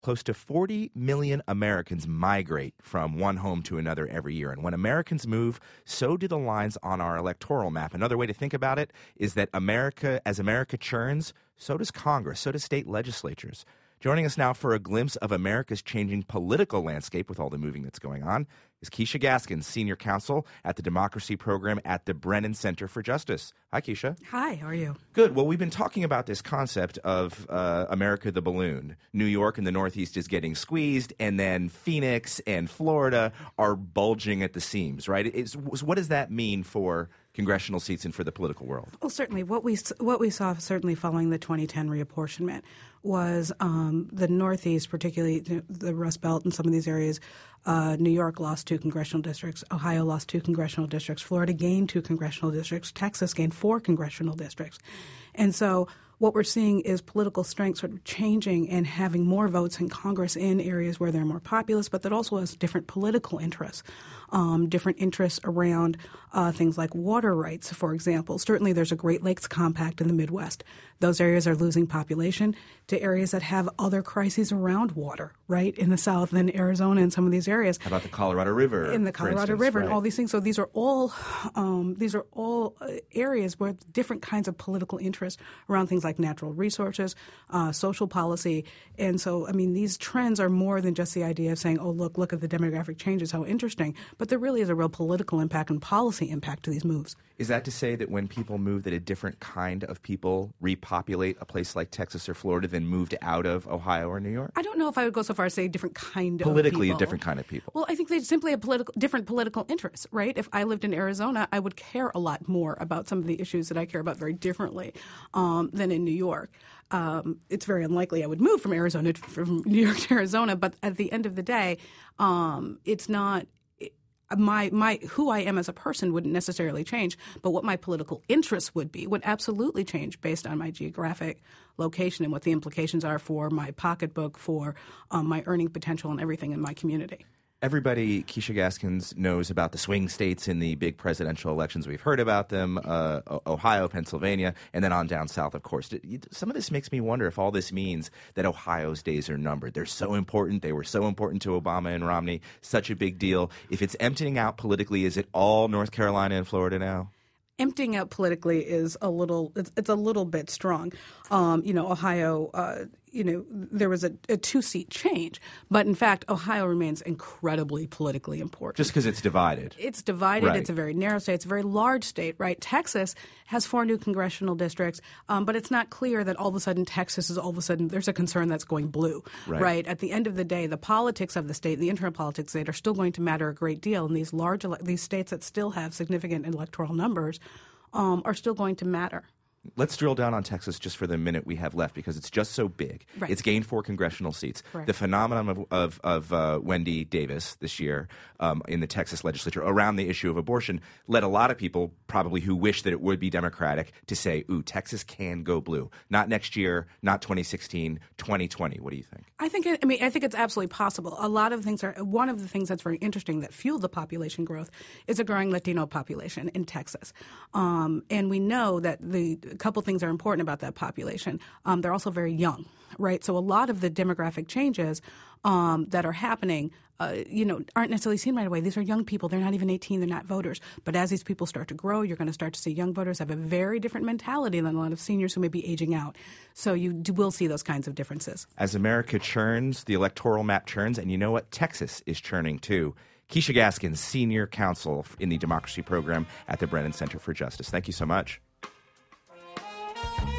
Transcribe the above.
Close to 40 million Americans migrate from one home to another every year. And when Americans move, so do the lines on our electoral map. Another way to think about it is that as America churns, so does Congress, so does state legislatures. Joining us now for a glimpse of America's changing political landscape with all the moving that's going on is Keisha Gaskins, Senior Counsel at the Democracy Program at the Brennan Center for Justice. Hi, Keisha. Hi, how are you? Good. Well, we've been talking about this concept of America the balloon. New York and the Northeast is getting squeezed, and then Phoenix and Florida are bulging at the seams, right? What does that mean for congressional seats and for the political world? Well, certainly. What we saw certainly following the 2010 reapportionment was the Northeast, particularly the Rust Belt and some of these areas. New York lost 2 congressional districts. Ohio lost 2 congressional districts. Florida gained 2 congressional districts. Texas gained 4 congressional districts. And so what we're seeing is political strength sort of changing and having more votes in Congress in areas where they're more populous, but that also has different political interests, different interests around things like water rights, for example. Certainly there's a Great Lakes Compact in the Midwest. Those areas are losing population to areas that have other crises around water, right, in the South and Arizona and some of these areas. How about the Colorado River? In the Colorado River right. And all these things. So these are all areas where different kinds of political interests around things like natural resources, social policy. And so, I mean, these trends are more than just the idea of saying, oh, look at the demographic changes, how interesting. But there really is a real political impact and policy impact to these moves. Is that to say that when people move, that a different kind of people repopulate a place like Texas or Florida than moved out of Ohio or New York? I don't know if I would go so far as say different kind of Politically, people. a different kind of people. Well, I think they simply have different political interests, right? If I lived in Arizona, I would care a lot more about some of the issues that I care about very differently than in New York. It's very unlikely I would move from New York to Arizona, but at the end of the day, it's not my who I am as a person wouldn't necessarily change, but what my political interests would absolutely change based on my geographic location and what the implications are for my pocketbook, for my earning potential and everything in my community. Everybody, Keisha Gaskins, knows about the swing states in the big presidential elections. We've heard about them, Ohio, Pennsylvania, and then on down south, of course. Some of this makes me wonder if all this means that Ohio's days are numbered. They're so important. They were so important to Obama and Romney, such a big deal. If it's emptying out politically, is it all North Carolina and Florida now? Emptying out politically is a little bit strong. Ohio, there was a 2-seat change. But in fact, Ohio remains incredibly politically important. Just because it's divided. It's divided. Right. It's a very narrow state. It's a very large state, right? Texas has 4 new congressional districts, but it's not clear that all of a sudden there's a concern that's going blue, right? At the end of the day, the politics of the state, the internal politics of the state are still going to matter a great deal. And these states that still have significant electoral numbers are still going to matter. Let's drill down on Texas just for the minute we have left because it's just so big. Right. It's gained 4 congressional seats. Correct. The phenomenon of Wendy Davis this year in the Texas legislature around the issue of abortion led a lot of people probably who wish that it would be Democratic to say, ooh, Texas can go blue. Not next year, not 2016, 2020. What do you think? I think it's absolutely possible. One of the things that's very interesting that fueled the population growth is a growing Latino population in Texas. And we know that a couple things are important about that population. They're also very young, right? So a lot of the demographic changes that are happening, aren't necessarily seen right away. These are young people. They're not even 18. They're not voters. But as these people start to grow, you're going to start to see young voters have a very different mentality than a lot of seniors who may be aging out. So you will see those kinds of differences. As America churns, the electoral map churns, and you know what? Texas is churning too. Keisha Gaskins, Senior Counsel in the Democracy Program at the Brennan Center for Justice. Thank you so much.